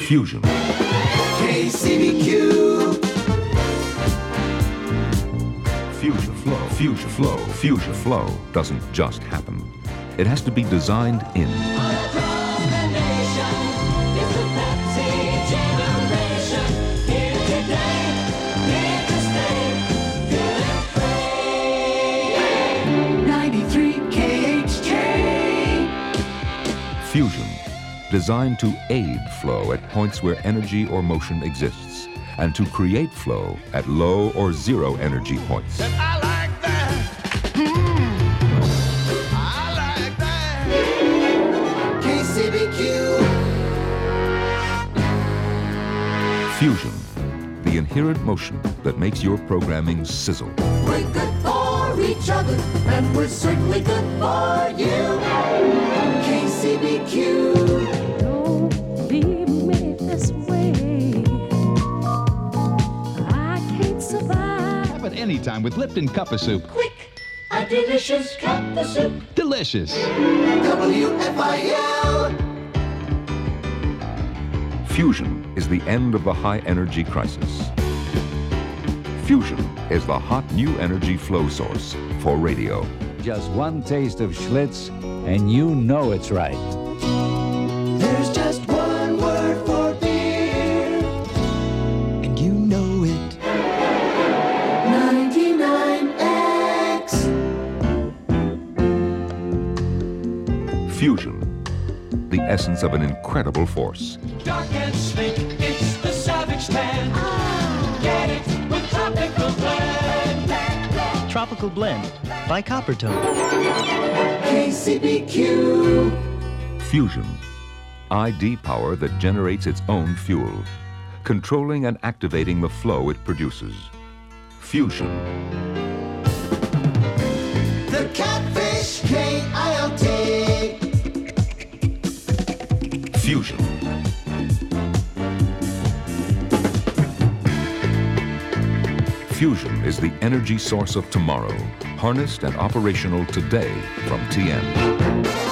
Fusion. KCBQ. Fusion flow. Fusion flow. Fusion flow doesn't just happen. It has to be designed in. Across the nation, it's the Pepsi generation. Here today, here to stay. Good and free. 93 KHJ. Fusion, designed to aid flow at points where energy or motion exists, and to create flow at low or zero energy points. I like that. I like that. KCBQ. Fusion, the inherent motion that makes your programming sizzle. We're good for each other, and we're certainly good for you. KCBQ. Don't leave me this way. I can't survive. Have it anytime with Lipton Cup of Soup. Quick, a delicious cup of soup. Delicious. WFIL. Fusion is the end of the high energy crisis. Fusion is the hot new energy flow source for radio. Just one taste of Schlitz, and you know it's right. There's just one word for beer, and you know it. 99X. Fusion, the essence of an incredible force. Dark and sleek, it's the Savage Tan. Get it with Tropical Blend. Tropical Blend by Coppertone. KCBQ. Fusion, ID power that generates its own fuel, controlling and activating the flow it produces. Fusion, The Catfish KILT. Fusion. Fusion is the energy source of tomorrow, harnessed and operational today from TN.